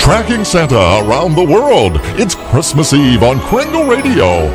Tracking Santa around the world. It's Christmas Eve on Kringle Radio.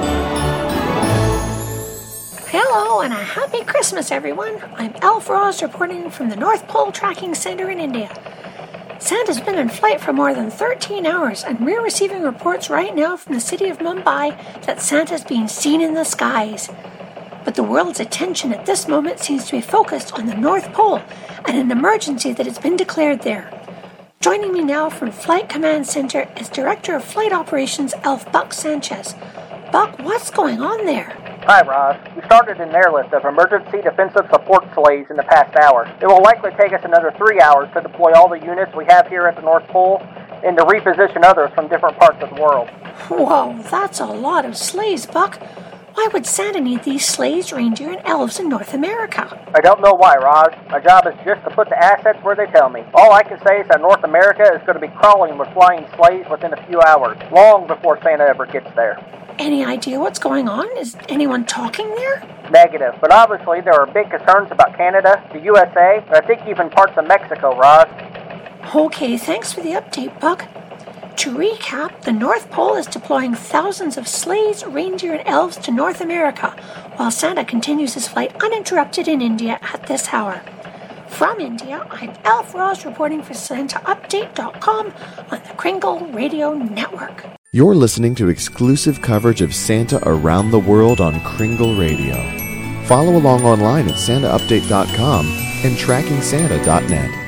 Hello and a happy Christmas, everyone. I'm Elf Ross reporting from the North Pole Tracking Center in India. Santa's been in flight for more than 13 hours, and we're receiving reports right now from the city of Mumbai that Santa's being seen in the skies. But the world's attention at this moment seems to be focused on the North Pole and an emergency that has been declared there. Joining me now from Flight Command Center is Director of Flight Operations, Elf Buck Sanchez. Buck, what's going on there? Hi, Ross. We started an airlift of emergency defensive support sleighs in the past hour. It will likely take us another 3 hours to deploy all the units we have here at the North Pole and to reposition others from different parts of the world. Whoa, that's a lot of sleighs, Buck. Why would Santa need these sleighs, reindeer, and elves in North America? I don't know why, Roz. My job is just to put the assets where they tell me. All I can say is that North America is going to be crawling with flying sleighs within a few hours, long before Santa ever gets there. Any idea what's going on? Is anyone talking there? Negative, but obviously there are big concerns about Canada, the USA, and I think even parts of Mexico, Roz. Okay, thanks for the update, Buck. To recap, the North Pole is deploying thousands of sleighs, reindeer, and elves to North America, while Santa continues his flight uninterrupted in India at this hour. From India, I'm Elf Ross reporting for SantaUpdate.com on the Kringle Radio Network. You're listening to exclusive coverage of Santa around the world on Kringle Radio. Follow along online at SantaUpdate.com and TrackingSanta.net.